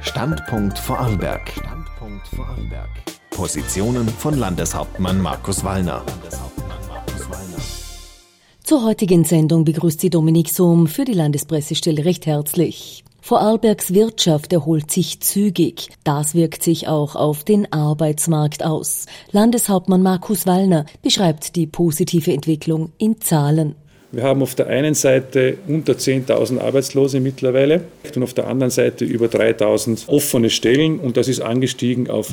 Standpunkt Vorarlberg. Positionen von Landeshauptmann Markus Wallner. Zur heutigen Sendung begrüßt sie Dominik Sohm für die Landespressestelle recht herzlich. Vorarlbergs Wirtschaft erholt sich zügig. Das wirkt sich auch auf den Arbeitsmarkt aus. Landeshauptmann Markus Wallner beschreibt die positive Entwicklung in Zahlen. Wir haben auf der einen Seite unter 10.000 Arbeitslose mittlerweile und auf der anderen Seite über 3.000 offene Stellen und das ist angestiegen auf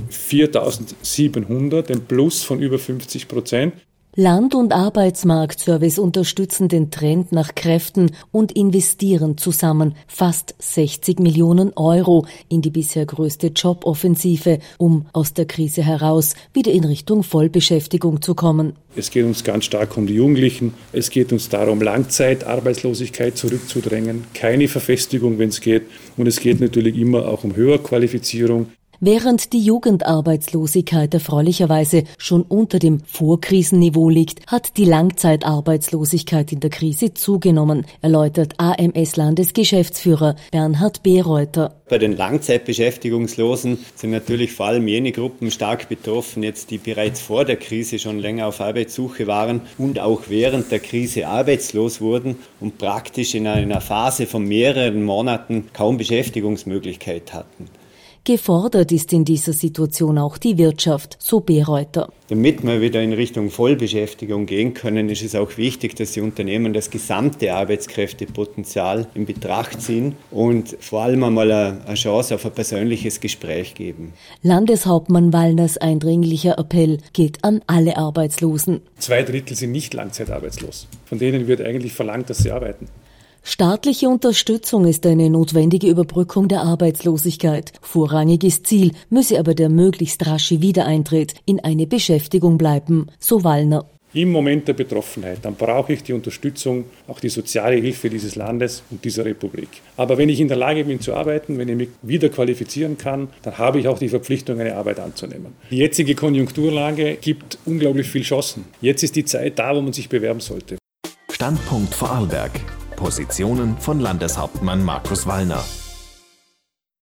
4.700, ein Plus von über 50%. Land- und Arbeitsmarktservice unterstützen den Trend nach Kräften und investieren zusammen fast 60 Millionen Euro in die bisher größte Joboffensive, um aus der Krise heraus wieder in Richtung Vollbeschäftigung zu kommen. Es geht uns ganz stark um die Jugendlichen. Es geht uns darum, Langzeitarbeitslosigkeit zurückzudrängen, keine Verfestigung, wenn es geht. Und es geht natürlich immer auch um Höherqualifizierung. Während die Jugendarbeitslosigkeit erfreulicherweise schon unter dem Vorkrisenniveau liegt, hat die Langzeitarbeitslosigkeit in der Krise zugenommen, erläutert AMS-Landesgeschäftsführer Bernhard Bereuter. Bei den Langzeitbeschäftigungslosen sind natürlich vor allem jene Gruppen stark betroffen, jetzt die bereits vor der Krise schon länger auf Arbeitssuche waren und auch während der Krise arbeitslos wurden und praktisch in einer Phase von mehreren Monaten kaum Beschäftigungsmöglichkeit hatten. Gefordert ist in dieser Situation auch die Wirtschaft, so Bereuter. Damit wir wieder in Richtung Vollbeschäftigung gehen können, ist es auch wichtig, dass die Unternehmen das gesamte Arbeitskräftepotenzial in Betracht ziehen und vor allem einmal eine Chance auf ein persönliches Gespräch geben. Landeshauptmann Wallners eindringlicher Appell geht an alle Arbeitslosen. 2/3 sind nicht langzeitarbeitslos. Von denen wird eigentlich verlangt, dass sie arbeiten. Staatliche Unterstützung ist eine notwendige Überbrückung der Arbeitslosigkeit. Vorrangiges Ziel müsse aber der möglichst rasche Wiedereintritt in eine Beschäftigung bleiben, so Wallner. Im Moment der Betroffenheit, dann brauche ich die Unterstützung, auch die soziale Hilfe dieses Landes und dieser Republik. Aber wenn ich in der Lage bin zu arbeiten, wenn ich mich wieder qualifizieren kann, dann habe ich auch die Verpflichtung, eine Arbeit anzunehmen. Die jetzige Konjunkturlage gibt unglaublich viel Chancen. Jetzt ist die Zeit da, wo man sich bewerben sollte. Standpunkt Vorarlberg. Positionen von Landeshauptmann Markus Wallner.